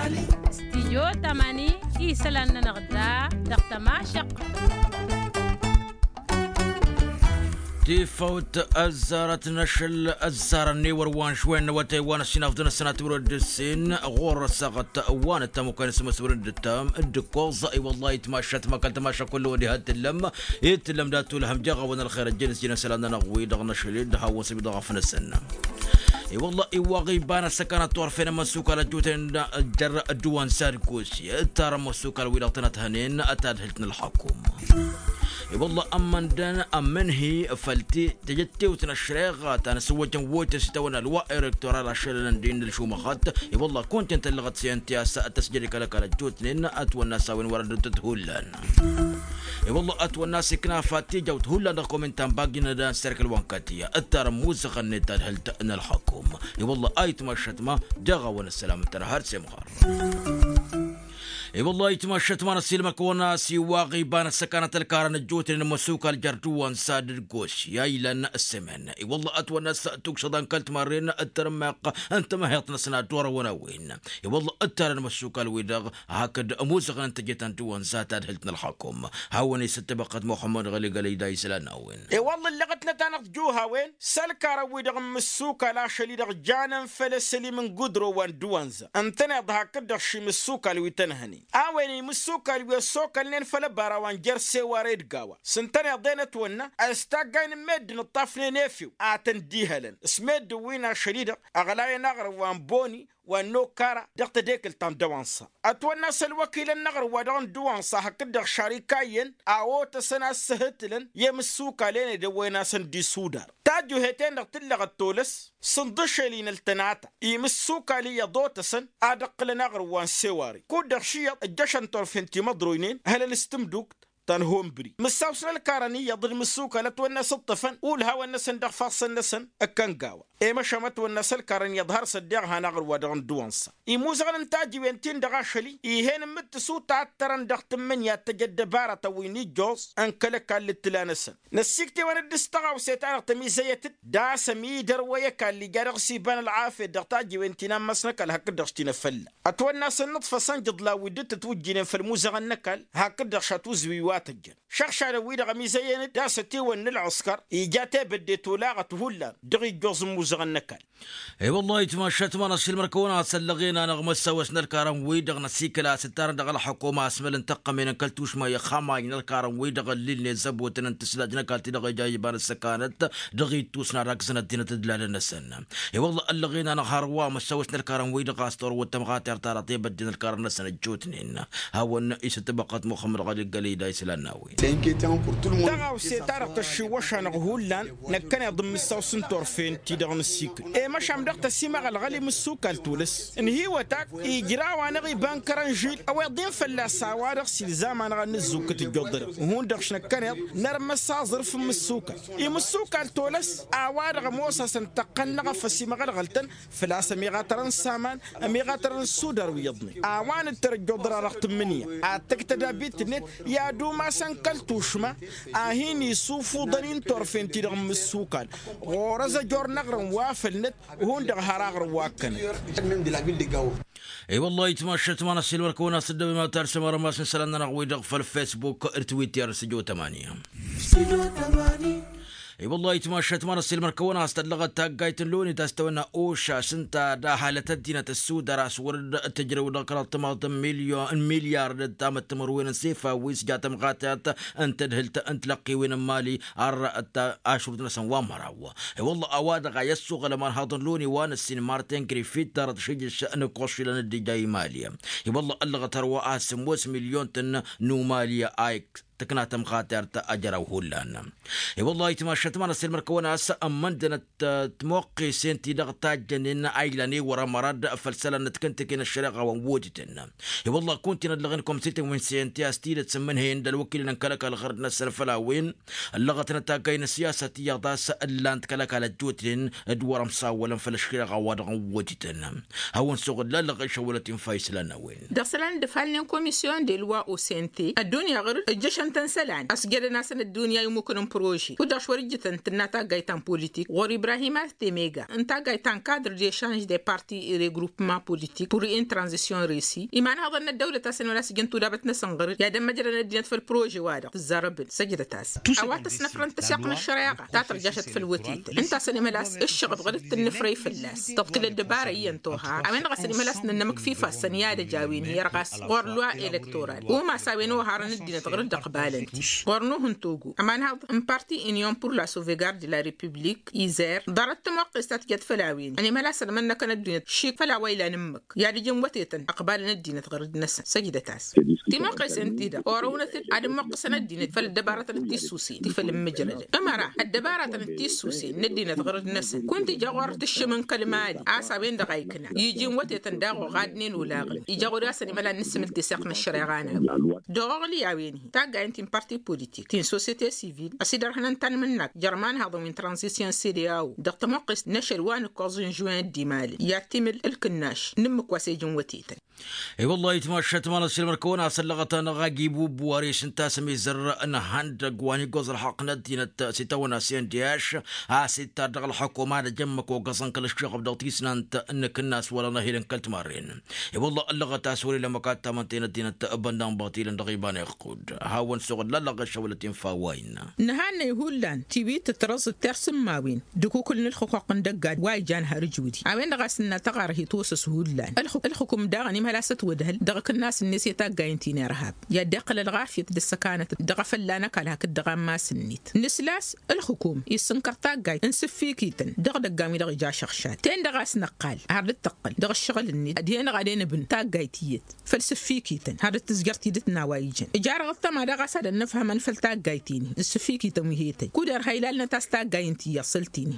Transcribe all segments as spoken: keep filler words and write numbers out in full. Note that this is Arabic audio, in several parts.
استيجو تماني إيسلان نغدا دقت ماشق تفوت الزارة نشل الزارة نيور وان شوين وتايوان السنة فدنا السنة تورد السن غور ساقت وان التام وكان اسمه سورد التام الدكوز اي والله يتماشى ما كان تماشى كله ودي هاد اللم يتلم داتو لهم جاغا وانا الخير الجنس جينا سلامنا نغوي دغنا شليد هاو سبي دغفنا السنة اي والله اي واغي بانا سكانت طرفين مسوكا لجوتين جر الدوان ساركوسي ترى مسوكا الولاطنة هنين اتاد هلتنا الحكومة اي والله امن دان امن هي فلتي تجتي وتنشريغات انا سويت وويت ستونا الوا الكتورال عشان دين الشو مخات اي والله كنت انت اللي غت سينتي تسجيلك لك الجوتين اتو الناس وين ورد تهولان اي والله اتو الناس كنا فاتي جوت هولان كومنتان باقينا دان سيركل وانكاتيه التر موزق النت هلت ان الحكومه اي والله ايت مشت ما دغا ولا السلام ترى هرسي مخار اي والله يتمشت ما نسيل مكونا سيواغي بان السكانة الكارن الجوت المسوكة الجردوان ساد القوش يا لن السمن اي والله اتوى الناس تقصد ان كلت مرين الترماق انت ما هيط نسنا دور ونوين اي والله التر المسوكة الوداغ هكذا موزغ انت جيت انتوان سات هلتنا الحكم هاوني ستبقت محمد غلي قلي دايس لناوين اي والله اللي غتنا تانق جوها وين سالكارا وداغ مسوكة لا شليداغ جانا فلسلي من قدرو وان دوانزا انتنا ضها كدغ شي مسوكة الويتنهني أويني مسوكا الوسوكا لين فلا باراوان جرسي واريد قاوا سنتني ضينت ونا استاقين مد نطفني نيفيو آتن ديهلن اسمد وينا شديدة أغلاي نغر وان بوني وانو كارا دقت ديك التام دوانسا اتوانا سلوكيل النغر ودان دوانسا هكذا شريكاين او تسنا سهتلن يمسوكا لين دوينا سن دي سودار تاجو هيتين دقت لغ التولس سندشلين التناتا يمسوكا لي يضوتسن ادقل نغر وان سواري كود شيط الجشن طرفين مضروينين هل الاستمدوك تنهم بري مساوسنا الكاراني يضل مسوكا لتونا سطفن قولها والنسن دغ فاص النسن اكن قاوا اي مشمت والناس الكارن يظهر صدقها نغر ودغن دوانسا اي موزغن تاجي وينتين دغاشلي اي هين متسو تعترن دغ تمن يا تجد بارة ويني جوز انكلك للتلانسن نسيكتي وانا دستغا وسيتان تميزيت دا سمي درويه كاللي جارغ سيبان العافيه دغ تاجي وينتين مسنك الهك دغشتين فل اتونا سنط سنجد لا ودت توجين في الموزغن نكال هك دغشاتو زوي تجن شخشا ويدا غميزين دا ستي ون العسكر ايجاته بديتو لاغت هولا دغي جوز موزغن نكال اي والله يتمشت ما نسيل مركونا سلغينا نغم سوسنا الكارم ويدغ نسيكلا ستار دغ الحكومه اسمل انتقى من كلتوش ما يخما ين الكارم ويدغ اللي زبوت انتسلاجنا كالتي دغ جايبان السكانت دغي توسنا راكسنا الدين تدلال النسن اي والله اللغينا نهاروا مسوسنا الكارم ويدغ استور وتمغات ارتارطي بدين الكارم نسن الجوتنين هاون ايش تبقت محمد غالي قلي دايس لناوي دغاو سيتارق الشوشان غولان نكن ضم السوسن طرفين تي دغ نسيك اي مشام دغ تسيما الغالي مسوكا التولس ان هي وتاك يجرا وانا غي بانكرانجيل او يضين فلا سوارق سي زمان غنزوك تجدر هون دغ شنكن نرم السازر في مسوكا اي مسوكا التولس اوارغ موسى سنتقن فسيما غلطن فلا سميغا ترن سامان اميغا ترن سودر ويضني اوان الترجدر رقت منيه اتكتدا بيت نت يا دوما سنكلتوشما اهيني سوفو دنين طرفين تي دغ مسوكا غورز جور نغرم وافل نت وهون دغ هراغر واكن اي والله يتمشت ما نسيل وركونا سد بما ترسم رماس سلامنا نغوي دغ في الفيسبوك ارتويتر سجو ثمانية سجو ثمانية اي والله يتمشت ما نسيل مركونا استلغت تاقايت اللوني تستونا اوشا سنتا دا حالة الدينة السودة راس ورد التجري ودقرة طماطم مليون مليار دام التمروين سيفا ويس جاتم غاتات انت دهلت انت لقي وين مالي ارأت اشرت نسن وامراوا اي والله اوادغا يسوغ لما هاضن لوني وانا السين مارتين كريفيت دارت شيج الشأن قوشي لنا دي جاي ماليا اي والله اللغة روا اسم وس مليون تن نو ماليا ايك تكنا تمخاتر تأجر وهولان اي والله يتمشت ما نسيل مركونا اسا امندنا تموقي سنتي دغتاج جنين ايلاني ورا مراد فلسلا نتكنت كين الشريقه ووجتنا اي والله كنت ندلغنكم سيتي من سنتي استيل تسمن هين دل وكيل نكلك الغرد نسر فلاوين اللغه نتاكاين السياسه يا داس الا نتكلك على جوتين ادور مصاولا فالشريقه ودغ وجتنا هو نسوق لا لغ شولت فايسلنا وين دسلان دفالن كوميسيون دي لوا او سنتي الدنيا غير الجيش تنسلان أسجل ناس الدنيا يمكن بروجي ودا شورجة تنتا جايتان بوليتيك غور إبراهيم تيميغا انتا جايتان كادر دي شانج دي بارتي إي ريغروبمون بوليتيك pour une transition réussie إيمان هذا أن الدولة تاسن ولا سجنتو دابتنا سنغر يا دم مجرى ندينت في البروجي وادا في الزربل سجدة تاس أوات سنفرن تسيق من الشريعة تاتر جاشت في الوتيت انت سني ملاس الشغل غرت النفري في اللاس تبقى الدبارة ينتوها أمين غسني ملاس ننمك فيفا السنيادة جاوين هي رغاس غور لوا إلكتورال وما ساوينو هارن الدين تغرد قبالنتي غورنو هنتوغو أمان هذا ان بارتي إنيون بور لا سوفيغارد دي لا ريبوبليك إيزير دارت موقستات جد فلاوين يعني ملاس لمن كان الدين شيك فلا ويلا نمك يا دي جموتيتن أقبالنا الدين تغرد نسا سجدة تاس تي موقس انتي دا ورونا عدم موقسنا الدين فالدبارة التيسوسي تي فيلم مجرد أمرا الدبارة التيسوسي ندين تغرد نسا كنت جاورت الشمن كلمات عصابين دقايقنا يجي موتيتن داغو غادنين ولاغل يجاو راسني ملا نسم التساقنا الشريعانا دوغلي ياويني تاقا انتي بارتي بوليتيك تين سوسيتي سيفيل أسيدر هنان تان منك جرمان هذا من ترانزيسيون سيرياو دقت موقس نشر وان كوزن جوان ديمالي يعتمل الكناش نمك واسيجن وتيتن اي والله يتمشت مال السلم الكون اسلغتنا غاجيبو بواريش انت سمي زر ان هند قواني قوز الحق ندينا ستونا سين دياش اسيت دغ الحكومه جمك وقصن كل الشغب دوتيسنا انت انك الناس ولا نهيل كلت مارين اي والله اللغه سوري لما كانت مانتين دينا تبندان باطيل دغيبان يقود هاون سوغ لا لغه شولتين فاوين نهان يهولان تيبي تترص ترسم ماوين دكو كل الحقوق ندقاد واي جان هرجودي اوين غاسنا تغاره توسس هولان الحكم داغني ملاست ودهل دغك الناس النسي تاقاينتين رهاب يا دقل الغافية دسكانة دغ فلانك على هك الدغ ما سنيت نسلاس الحكوم يسنكر تاقاي انسفي كيتن دغ دقامي دغ جا شخشات تين دغاس نقال هذا التقل دغ الشغل النيت دينا غادين بن تاقايتيت فلسفي كيتن هذا التزقرتي دتنا وايجن اجار غطا ما دغاس هذا نفهم من فلتاقايتيني السفي كيتن وهيتي كودر هايلالنا تاس تاقاينتي يصلتيني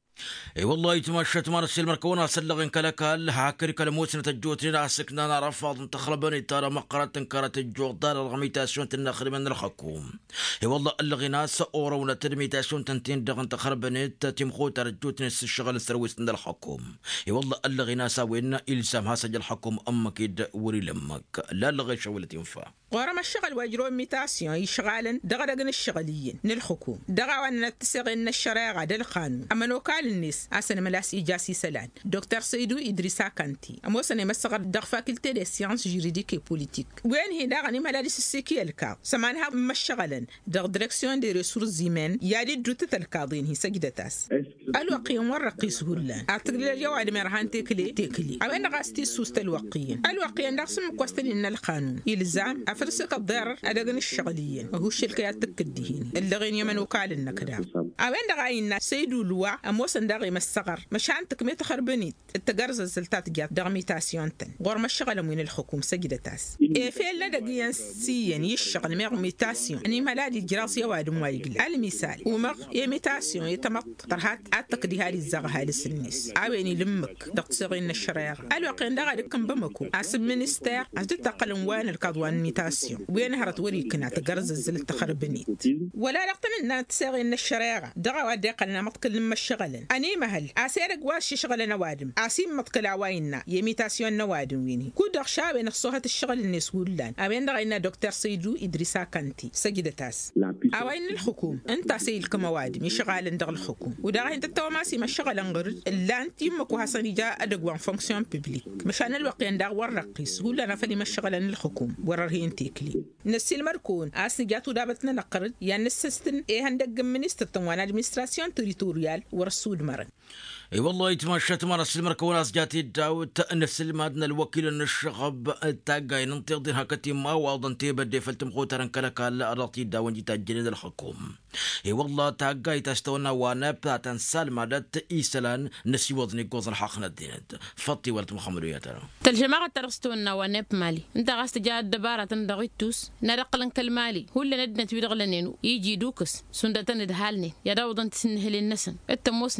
اي والله يتمشت مال السلم كونا سلغن كلكال هاكري كلموسنا تجوتنا ناسكنا نرفض تخربني ترى مقرات انكرت الجوع دار الغميتاسيون تنخري من الحكوم اي والله الغناس اورونا ترميتاسيون تنتين دغن تخربني تتمخو ترجوتنا الشغل السرويس من الحكوم اي والله الغناس وين الزام هاسج الحكوم امك يد وري لمك لا لغي شولت ينفع ورا ما الشغل واجرو ميتاسيون يشغالن دغدغن الشغليين نلحكوم دغا وان نتسغن الشريعه دل القانون اما لو قال الناس اسن ملاس اجاسي سلان دكتور سيدو ادريسا كانتي اما سن مسغر دغ فاكولتي دي سيانس جوريديك اي بوليتيك وين هي دغني ملاديس السيكي الكا سمانها مشغلن دغ ديريكسيون دي ريسورس زيمن يادي دوت القاضين هي سجدتاس الوقيم ورقيس هولان اعتقد اليوم عاد مرهان تكلي تكلي او ان غاستي سوست الوقيين الوقيين دغسم كوستن ان القانون يلزم افرسك الضرر ادغن الشغليين وهو الشركات تكدهين اللي غين يمن وكال النكدا او ان دغاينا سيدو لوا اموسن دغي مسقر مشان تكمي تخربني التجرز الزلتات جات دغميتاسيون تن غور ما الشغل من الحكومه سجدتاس اي فين دغيان سيين يشغل ميغميتاسيون اني ملادي جراسيه وادم وايقل المثال ومغ يميتاسيون يتمط طرحات اتقدي هذه الزغ هذه السنيس عاوني لمك دقصغين الشريعه الوقين دغا دكم بمكو اسب مينستير اتتقل وين القضوان ميتاسيون وين هرت وري كنا تجرز الزلت تخربني ولا لقتن تسغين الشريعه دغا ودقلنا متكل لما الشغل اني مهل اسيرق واش شغل نوادم اسيم متكل عواينا يميتاسيون نوادم ويني كودر شابين صوهه الشغل الناس ولان ابين دغينا دكتور سيدو ادريسا كانتي سجدتاس اوين الحكوم انت سيل كمواد يشغال دغ الحكوم ودغ انت توماسي ما شغل انغر الا انت يمكو حسن جاء ادغوان فونكسيون بوبليك مشان الوقين دغ ورقيس ولا نفلي ما شغل الحكوم ورر انتيكلي نسي المركون اسن جاتو دابتنا نقرد يعني السيستم ايه هندق منستر تنوان ادمنستراسيون تريتوريال ورسود مرن اي والله يتمشت مال السلم كوناس جاتي داو تأنس المادنا الوكيل الشغب تاقاي ننطيق دين هكتي ما واضن تيبا دي فلتمخوترن كلكا لأرطي داون جيتا جنين الحكوم اي والله تاقاي تستونا وانا بتاتن سالمادت ايسلان نسي وضني قوز الحقنا الدينت فطي ولت محمد وياتنا تلجماغ ترستونا وانا بمالي انت غاست جاء الدبارة تندغيتوس نرقلن كالمالي هو اللي ندنت بيدغلنينو يجي دوكس سندتن دهالني يا داودن تسنهل النسن التموسنين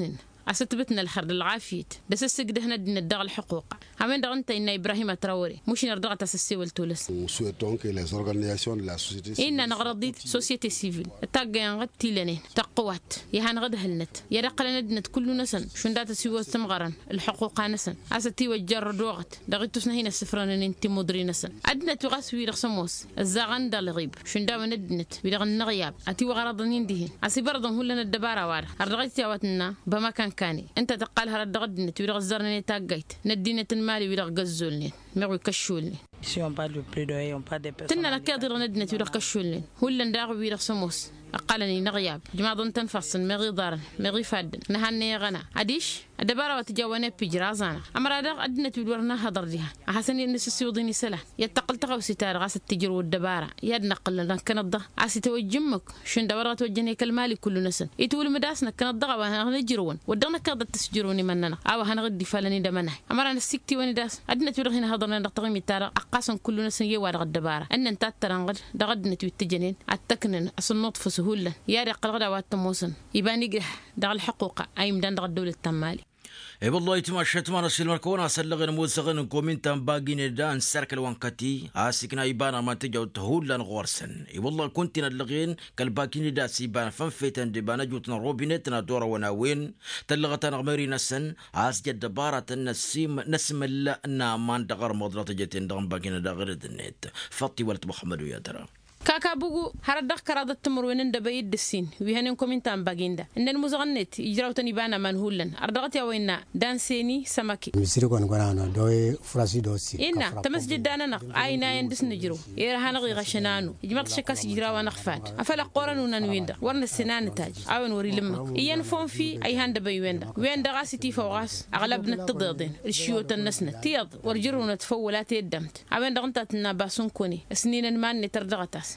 أستبتنا الحرد العافيت بس السجد هنا دين الدغل الحقوق همين دغنت إن إبراهيم تراوري مش نرضى تسسي والتولس إن نغرضيت سوسيتي سيفيل تاجي غد تيلني تقوات يهان غد هلنت يرقل ندنت كل نسن شون دات سوى استمغرا الحقوق نسن أستي وجر وقت دغيتوسنا هنا السفران إن أنت مدري نسن أدنى تغسوي رسموس الزغن دال غيب شون داو ندنت بدغن نغياب أتي وغرضنين ديه أسي برضن هو لنا الدبارة وار أرغيت يا بما كان كاني أنت تقال هرد غدنت ويرغ زرني تاجيت ندينة المالي ويرغ جزولني مغوي كشولني تنا نكادر ندنت ويرغ كشولني هو اللي نداغ ويرغ سموس أقلني نغياب جماعة ضن تنفصل مغي ضار مغي فاد نهني غنا أديش الدبارة وتجاونا بجرازانا أمر هذا أدنى تدورنا هضر لها أحسني إن سيوضيني سلا يتقل تغو ستار غاس التجر والدبارة يد نقل لنا كنضة عسي توجمك شن دبارة توجني كالمالي كل نسن يتقول مداسنا كنضة وهنجرون ودغنا كذا تسجروني مننا أو هنغدي فلني دمنه أمر أنا السكتي ونداس أدنى تدور هنا هضرنا نقطعي تارا أقاسن كل نسن يوارغ الدبارة أن أنت ترانغد دغدنا توتجنين التكنن أصل نطف سهولة يا رقل غدا واتموسن يبان يجرح دغ الحقوق أي مدان دغ الدولة التمالي اي والله يتمشى تمارا سيلمر كونا سلغن موسغن كومنتان باغين دان سيركل وانكتي اسكنا يبانا ما تجاو تهولن غورسن اي والله كنت نلغين كالباكين دا سيبان فنفيتن دبانا جوتنا روبينتنا دورا وناوين تلغتنا غميري نسن اس جد دبارة النسيم نسم الله نامان دغر مضرة جتين دغم باغين دا غير النت فطي ولد محمد يا ترى كاكا بوغو هردخ كرادة تمر وين دبي الدسين ويهنن كومنتان باغيندا ان المزغنت يجراو تاني بانا منهولن اردغت يا وينا دانسيني سمكي مسيرو كون غرانا دوي فراسي دوسي ان تمسجد دانا نق اينا يندس نجرو يرها نغي غشنانو جماعه شكاس يجراو نخفات افلا قرن وننويندا ورن السنان تاج اون وري لمك ين فون في اي هاند بي ويندا وين دغاسي تي فوغاس اغلبنا التضيضين الشيوت النسنه تيض ورجرونا تفولات يدمت اوين دغنتات ناباسون كوني سنين مان تردغتاس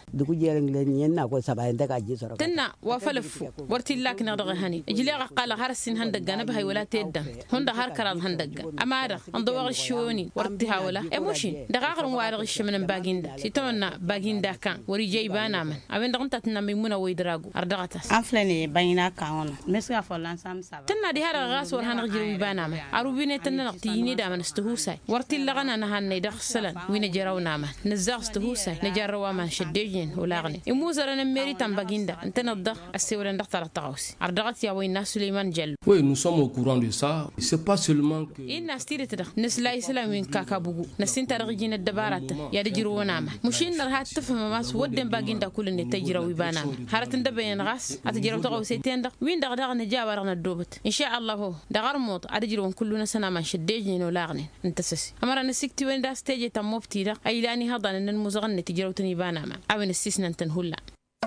تنا وفلف ورتي لك نغدغ هني اجلي قال هرسين هندق نبهي ولا تيدم هند هر كراد هندق اماره اندوغ الشوني ورتيها ولا اموشين دغاغر وارغ الشمن باغيندا سيتونا باغيندا كان وري جيبانا من اوين دغنت تنا ميمونه ويدراغو اردغتاس انفلني باينا كان مسكا فلان سام سبا تنا دي هر غاس ور هنغ جيبي بانا من اروبينه تنا نقتيني دا من استهوساي ورتي لغنا نهن دخسلن وين جراونا من نزاغ استهوساي نجروا ما شديجين ولاغني يموزر نميري تنبغيندا انت نضخ السيولن دختر تغوس اردغت يا وين سليمان جل Oui, nous sommes au courant de ça. C'est pas seulement que إن أستيرت ده نسلا إسلام من كاكابوغو نسين ترغجين الدبارات يا رجلو ونامه مشين نرهات تفهم ما سودن باقين دا كل النتاجر ويبانام هارتن دبين غاس أتجرو تغو سيتين ده وين دغ دغ نجاور الدوبت إن شاء الله هو دغر موت أرجلو كلنا سنة ما شديجين ولاغني انتسسي أمر نسكتي وين دا ستيجي تموبتي ده أي لاني هذا إن المزغن تجرو تني بانام أو نسيسنا تنهلا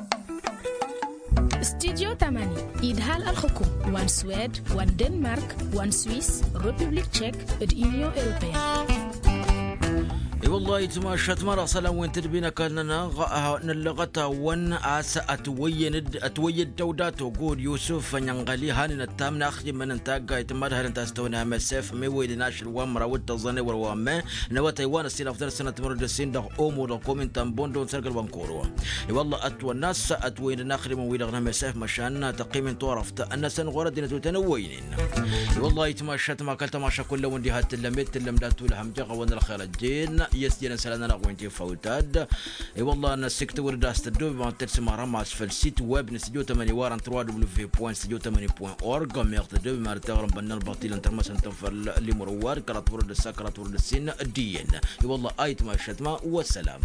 استديو ثمانية إدهال الحكوم وان سويد وان دنمارك وان سويس ريبوبليك تشيك اليونيون أوروبية اي والله يتماشت مرة سلام وين تربينا كاننا نلغتا ون آسا أتوين أتوين دودات وقول يوسف ننغلي هاني نتام ناخذ من انتاقا يتمر هل انت استونا مساف ميوي لناشر وامرا والتظني والوامة نوا تايوان السين أفضل سنة مرد السين دغ أمو لقومين تنبوندو سرقل وانكوروا اي والله أتوى الناس أتوين ناخذ من ويلغنا مساف مشان تقييم طورفت الناس غرد نتوتنوين اي والله يتماشت ما كلت ماشا كل وندي هات اللميت اللمدات والهمجغ وان الخير الجين يسجن سلنا نقوينتي فوتاد اي والله انا سكت ورداست الدوب ما ترسم رمى اسفل سيت ويب نستديو ثمانية وارن تروا دبليو في بوينت ستوديو ثمانية بوينت اورج ميرت دوب ما تغرم بنا الباطيل انت ما سنتفر اللي مروار كرات ورد السكرات ورد السين الدين اي والله ايت ما شتما والسلام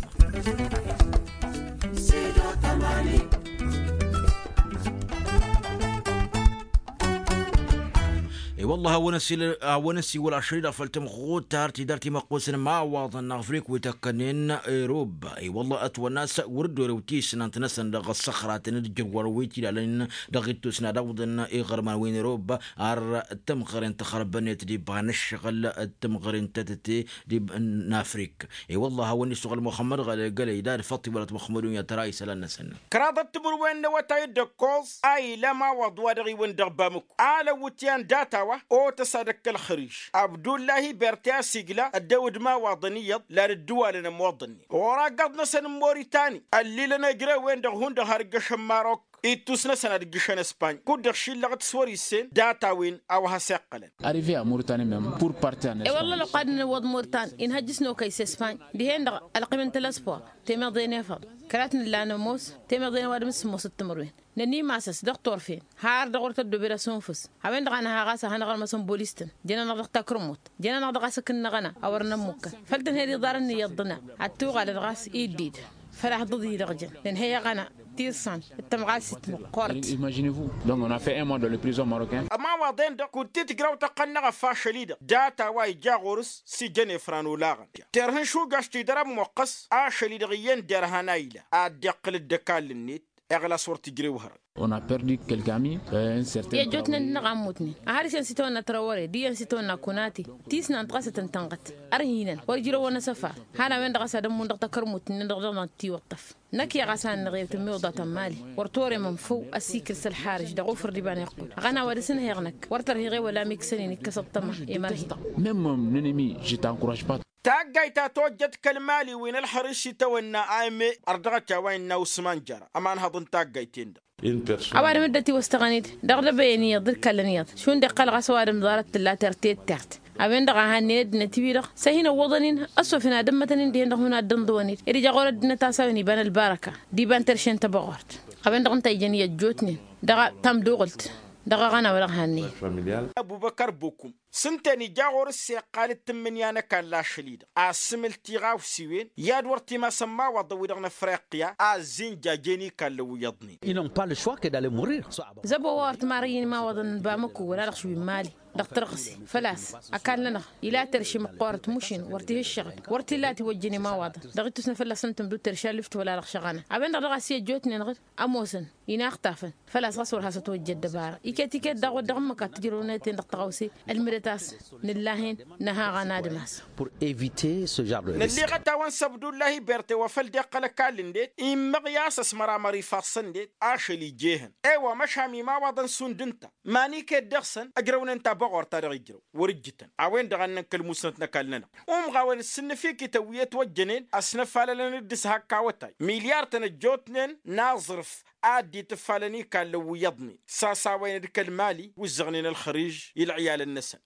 اي والله ونسي ونسي ولا شريده فلتم غوت تارتي دارتي مقوسن ما واضن افريك وتكنين اوروبا اي والله اتو الناس وردوا روتيس انت نسن دغ الصخرات ندجر ورويتي لان دغيتو سنا داودن اي غرمان وين اوروبا ار التمغر انت خربنت دي بانشغل التمغر انت تتي دي نافريك اي والله هوني شغل محمد قال يدار فطي ولا محمد يا تراي سلنا سن كرادة تمر وين وتايد كوز اي لما وضوا دغي وين دغبامك على وتيان داتا او تصدق الخريش عبد الله بيرتيا سيجلا الدود ما وطنية لا الدول لنا موطني وراقضنا سن موريتاني اللي لنا جرا وين دغون دهرق شماروك إتوسنا سنة جيشان إسبان كود دخشي لغت سوري سين داتا وين أو هسقلن arrivé à Mauritanie même pour partir en Espagne. إيه والله لو قادنا وض موريتان إن هجسنا كيس إسبان دي هند القيمة تلاسبوا تيمر دينا فض كراتنا اللي موس تيمر دينا وادم اسمه ست مروين نني ماسس دكتور فين هار دغورت الدبيرة سونفس هوين دغانا هاغاسا هنغال مسون بوليستن جينا نغدق تاكرموت جينا نغدق سكن نغنا أورنا موكا فلتن هيري دارني يضنا عتوغ على الغاس إيديد فراح ضدي رجل لأن هي غنا تيرسان التمغاسي مقارت. Imaginez-vous. Donc on a fait un mois dans les prisons marocaines. أما وضين ده كنت تقرأ تقنع فاشليدا داتا واي جاغورس سجن فرانولاغن ترهن شو قاشتي درب موقس آشليدا غيان درهانايلا أدقل الدكال النيت أغلى صورة تجريوها. On a perdu quelques amis, un certain. يا جوتنا نغموتني أهارس ينسيتونا تراوري دي ينسيتونا كوناتي تيسنا انتقاسة تنتنقت أرهينا ورجلو ونسفار هانا من دغسا دمون دغتا كرموتني ندغدغنا تي وقتف نكي غسان نغيب تمي وضاتا مالي ورطوري من فو السيكر سالحارج دغو فردبان يقول غانا ورسن هيغنك ورطر هيغي ولا ميكسنيني كسب طمح إمارهي Même mon ennemi, je t'encourage pas. تاقاي تاتوجد كلمالي وين الحرش تونا عامي أردغتا وين نوسمان جرى أمان هضن تاقاي تيند أوار مدتي واستغنيت دغدا بيني ضد كلنيات شون دقل غسوار مدارت لا ترتيت تحت أبين دغا هنيد نتبيرق سهينا وضنين أصوفنا دمتنين دي هنا الدندوانيت إري جاغورة دينا تاساوني بان الباركة دي بان ترشين تبغورت أبين دغن تايجانية جوتنين دغا تام دوغلت دغا غانا ولا هني أبو بكر بوكم سنتني جاغور السيقال التمنيانا كان لا شليد أسمل تيغاو سيوين ياد ورتي ما سما وضوي دغنا فريقيا أزين جاجيني كان لو يضني Ils n'ont pas le choix que d'aller mourir. زبو وارت ماريين ما وضن بامكو ولا رخش بمالي دكتور غسي فلاس أكان لنا إلا ترشي مقارة مشين ورتي الشغل ورتي لا توجني ما واضح دغيت تسنى فلاس انتم دو ترشي لفت ولا رخش غانا أبين دغا سي جوتني نغير أموسن ينا اختافن فلاس غسور هاسا توجد دبار إيكاتي كات دغو دغمكا تجرونيتين دغتغوسي المرتاس نلاهين نها غانا دماس Pour éviter ce genre de risque. نلي غتا وان سبدو الله بيرتي وفل دي قال كالين ديت إما قياس اسمرا مري فاصن ديت آشلي جيهن ايوا مشامي ما وضن سندنتا ماني كيد دغسن أجرون انتا بغور تاريخ يجرو ورجتا عوين دغن كلموسنتنا كالنا أم غاوين السن فيكي تويت وجنين أسنف على لندس هكا وتاي مليار تنجوتنين ناظرف عادي تفالني كان لو يضني ساسا وين ديك المالي وزغنين الخريج يلعيال النسن